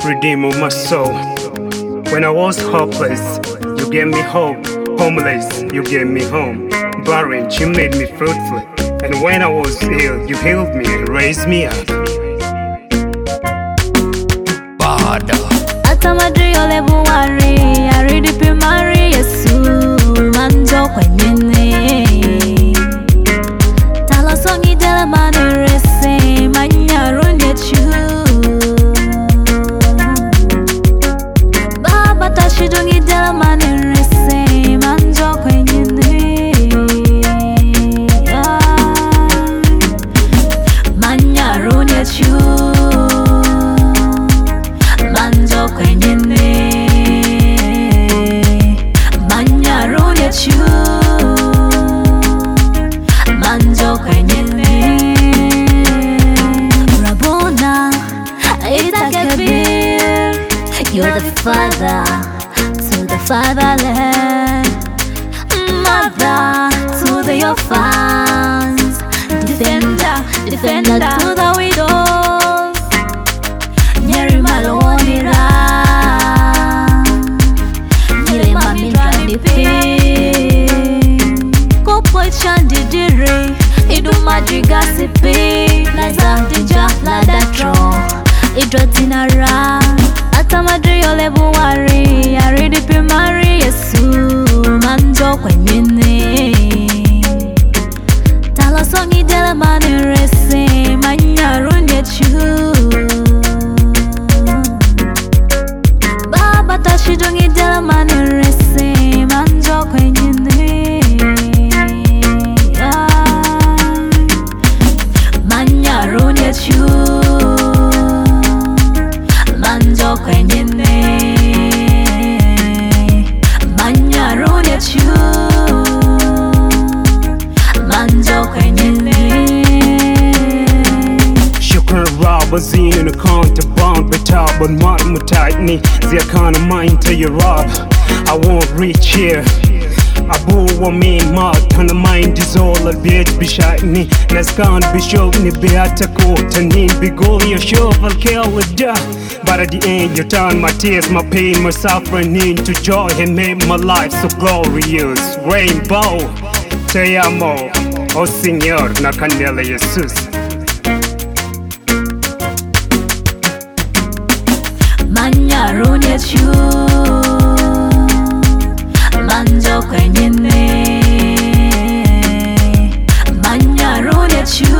redeemer of my soul. When I was hopeless, you gave me hope. Homeless, you gave me home. Barren, you made me fruitful. And when I was ill, you healed me and raised me up. Atamadri ole buwari, aridi pimari Yesu manjo kwenyene. Talasongi dela manirese, manyarunye chu. Baba tashidungi dela manirese, manjo kwenyene. Manyarunye chu. Manjo kwenyene, manyarunya chu. Manjo kwenyene, Rabona, Itakabir. You're the father to the fatherland, mother to the orphans, defender to the widows. Nyeri malonira, nyeri mamidranipi. Kopo chandidiri, idu madrigasipi. Lazandija ladatro, idrotinara. Atamadri ole buwari, aridi pimari Yesu manjo kwenyene. Talasongi dela manirese, manyarunye chu. Tashidungi dela manirese, manjo kwenyene. Manyarunya chu. Manjo kwenyene. Manyarunya chu. Manjo kwenyene. Shukran Rabazin in the counterbound Betal but Martin tightly the kind of mind to your rob. I won't reach here. Abu wa me mark on the mind is all a bit bishani. Let's can't be show ni beatako tanin be goal your shovel kill with da. But at the end you turn my tears, my pain, my suffering into joy and made my life so glorious. Rainbow, te amo, oh Señor, na candela Jesus. Manyarunya chu. Manjo kwenyene. Manyarunya chu.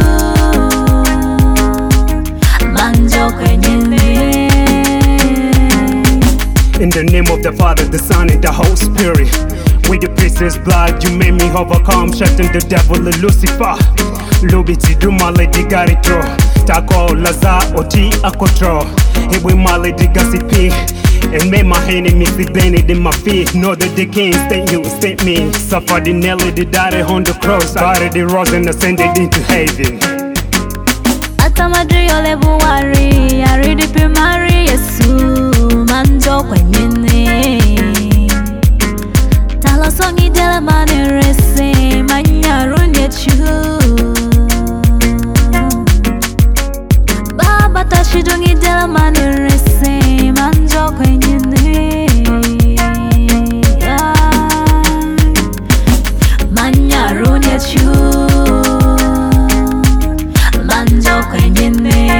Manjo kwenyene. In the name of the Father, the Son, and the Holy Spirit. With the precious blood, you made me overcome, shutting the devil and Lucifer. Lubiti do my lady garito. Tako laza oti akotro. Hiwi my lady gossipy. And made my enemies be bended in my feet. Know that they can't stand you, stand me. Suffered the nail, they died on the cross. Buried the rose and ascended into heaven. Atamadri ole buwari, aridi pimari Yesu manjo kwenyene. Talasongi dela manirese, manyarunya chu. Baba tashidungi dela manirese, manjo kwenyene. Manyarunya chu. Manjo kwenyene.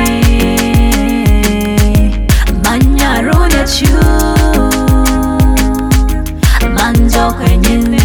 Manyarunya chu. Manjo kwenyene.